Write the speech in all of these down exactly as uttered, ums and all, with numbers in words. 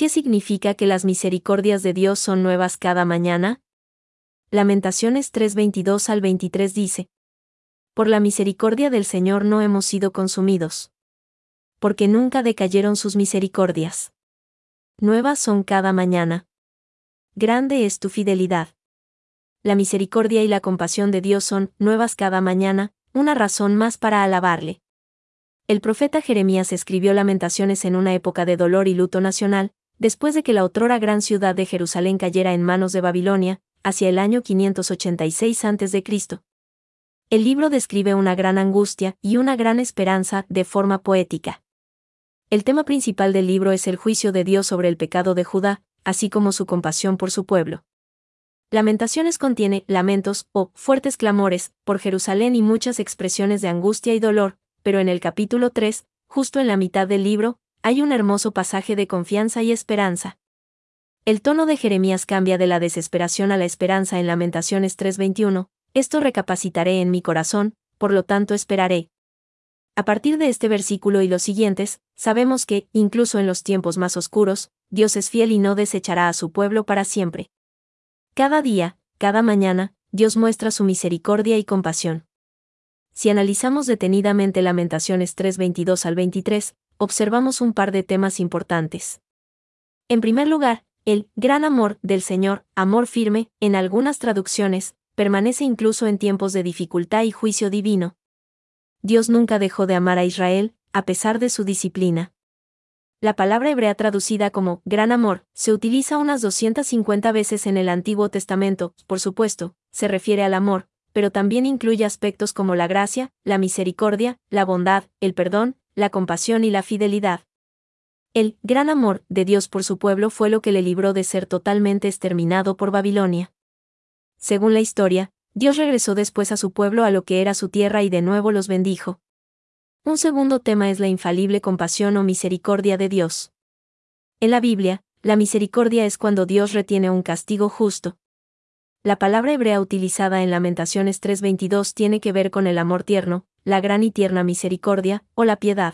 ¿Qué significa que las misericordias de Dios son nuevas cada mañana? Lamentaciones tres veintidós al veintitrés dice: Por la misericordia del Señor no hemos sido consumidos, porque nunca decayeron sus misericordias. Nuevas son cada mañana. Grande es tu fidelidad. La misericordia y la compasión de Dios son nuevas cada mañana, una razón más para alabarle. El profeta Jeremías escribió Lamentaciones en una época de dolor y luto nacional, después de que la otrora gran ciudad de Jerusalén cayera en manos de Babilonia, hacia el año quinientos ochenta y seis antes de Cristo El libro describe una gran angustia y una gran esperanza de forma poética. El tema principal del libro es el juicio de Dios sobre el pecado de Judá, así como su compasión por su pueblo. Lamentaciones contiene lamentos o fuertes clamores por Jerusalén y muchas expresiones de angustia y dolor, pero en el capítulo tres, justo en la mitad del libro, hay un hermoso pasaje de confianza y esperanza. El tono de Jeremías cambia de la desesperación a la esperanza en Lamentaciones tres veintiuno, esto recapacitaré en mi corazón, por lo tanto esperaré. A partir de este versículo y los siguientes, sabemos que, incluso en los tiempos más oscuros, Dios es fiel y no desechará a su pueblo para siempre. Cada día, cada mañana, Dios muestra su misericordia y compasión. Si analizamos detenidamente Lamentaciones tres veintidós al veintitrés, observamos un par de temas importantes. En primer lugar, el gran amor del Señor, amor firme, en algunas traducciones, permanece incluso en tiempos de dificultad y juicio divino. Dios nunca dejó de amar a Israel, a pesar de su disciplina. La palabra hebrea traducida como gran amor se utiliza unas doscientas cincuenta veces en el Antiguo Testamento, por supuesto, se refiere al amor, pero también incluye aspectos como la gracia, la misericordia, la bondad, el perdón, la compasión y la fidelidad. El gran amor de Dios por su pueblo fue lo que le libró de ser totalmente exterminado por Babilonia. Según la historia, Dios regresó después a su pueblo a lo que era su tierra y de nuevo los bendijo. Un segundo tema es la infalible compasión o misericordia de Dios. En la Biblia, la misericordia es cuando Dios retiene un castigo justo. La palabra hebrea utilizada en Lamentaciones tres veintidós tiene que ver con el amor tierno, la gran y tierna misericordia, o la piedad.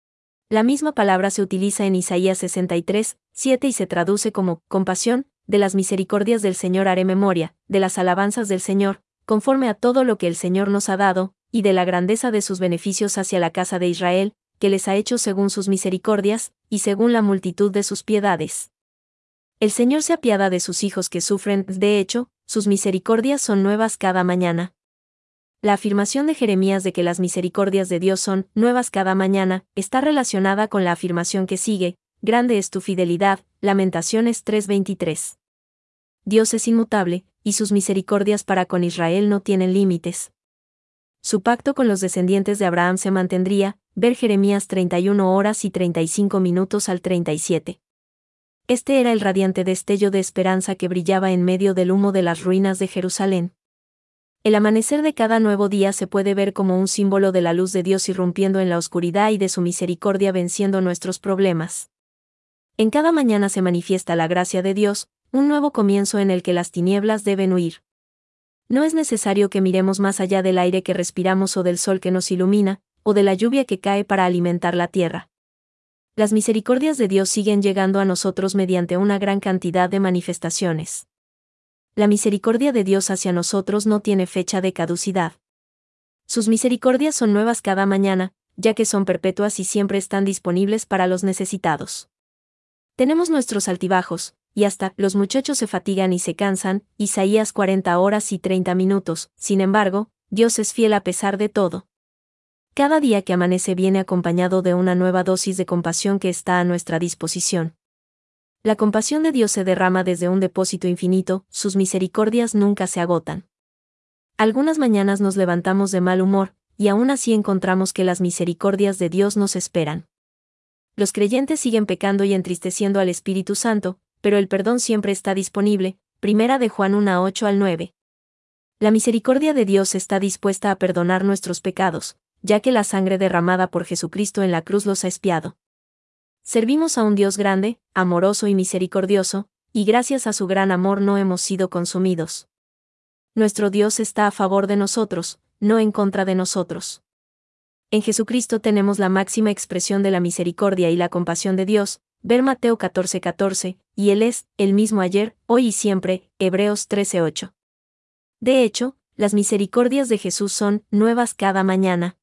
La misma palabra se utiliza en Isaías sesenta y tres, siete y se traduce como compasión. De las misericordias del Señor haré memoria, de las alabanzas del Señor, conforme a todo lo que el Señor nos ha dado, y de la grandeza de sus beneficios hacia la casa de Israel, que les ha hecho según sus misericordias, y según la multitud de sus piedades. El Señor se apiada de sus hijos que sufren, de hecho, sus misericordias son nuevas cada mañana. La afirmación de Jeremías de que las misericordias de Dios son nuevas cada mañana, está relacionada con la afirmación que sigue: grande es tu fidelidad, Lamentaciones tres veintitrés. Dios es inmutable, y sus misericordias para con Israel no tienen límites. Su pacto con los descendientes de Abraham se mantendría, ver Jeremías treinta y una horas y treinta y cinco minutos al treinta y siete. Este era el radiante destello de esperanza que brillaba en medio del humo de las ruinas de Jerusalén. El amanecer de cada nuevo día se puede ver como un símbolo de la luz de Dios irrumpiendo en la oscuridad y de su misericordia venciendo nuestros problemas. En cada mañana se manifiesta la gracia de Dios, un nuevo comienzo en el que las tinieblas deben huir. No es necesario que miremos más allá del aire que respiramos o del sol que nos ilumina, o de la lluvia que cae para alimentar la tierra. Las misericordias de Dios siguen llegando a nosotros mediante una gran cantidad de manifestaciones. La misericordia de Dios hacia nosotros no tiene fecha de caducidad. Sus misericordias son nuevas cada mañana, ya que son perpetuas y siempre están disponibles para los necesitados. Tenemos nuestros altibajos, y hasta los muchachos se fatigan y se cansan, Isaías cuarenta horas y treinta minutos, sin embargo, Dios es fiel a pesar de todo. Cada día que amanece viene acompañado de una nueva dosis de compasión que está a nuestra disposición. La compasión de Dios se derrama desde un depósito infinito, sus misericordias nunca se agotan. Algunas mañanas nos levantamos de mal humor, y aún así encontramos que las misericordias de Dios nos esperan. Los creyentes siguen pecando y entristeciendo al Espíritu Santo, pero el perdón siempre está disponible, Primera de Juan uno ocho al nueve. La misericordia de Dios está dispuesta a perdonar nuestros pecados, ya que la sangre derramada por Jesucristo en la cruz los ha expiado. Servimos a un Dios grande, amoroso y misericordioso, y gracias a su gran amor no hemos sido consumidos. Nuestro Dios está a favor de nosotros, no en contra de nosotros. En Jesucristo tenemos la máxima expresión de la misericordia y la compasión de Dios, Ver Mateo catorce catorce, y Él es, el mismo ayer, hoy y siempre, Hebreos trece ocho. De hecho, las misericordias de Jesús son nuevas cada mañana.